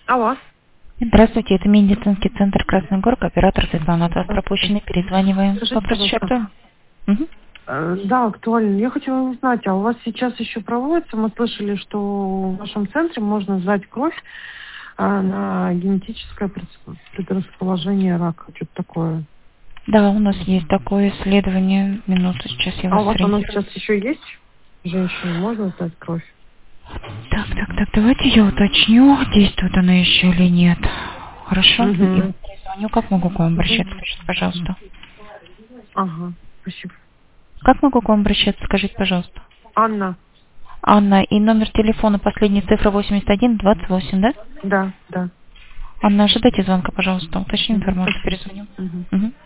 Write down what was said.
Алло. Здравствуйте, это медицинский центр Красный Город, оператор Светлана. От вас пропущенный, перезваниваем. Скажите, Вопрос еще пожалуйста. актуален? Мгм. Да, актуально. Я хотела узнать, а у вас сейчас еще проводится? Мы слышали, что в вашем центре можно сдать кровь на генетическое предрасположение рака. Что-то такое. Да, у нас есть такое исследование. Минуту, сейчас я А вас у вас оно сориентирую. сейчас еще есть? Женщине можно сдать кровь? Так, давайте я уточню, действует она еще или нет. Хорошо? И Угу. перезвоню. Как могу к вам обращаться? Скажите, пожалуйста. Ага, спасибо. Как могу к вам обращаться? Скажите, пожалуйста. Анна. Анна, и номер телефона, последняя цифра 8128, да? Да, да. Анна, ожидайте звонка, пожалуйста. Уточним Угу, информацию, спасибо. перезвоним. Угу. Мгм.